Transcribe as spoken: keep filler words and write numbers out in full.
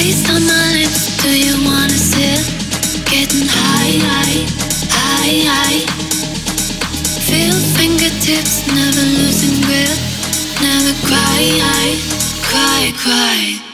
Taste on my lips, do you wanna sip? Getting high, high, high, high. Feel fingertips, never losing grip. Never cry, cry, cry.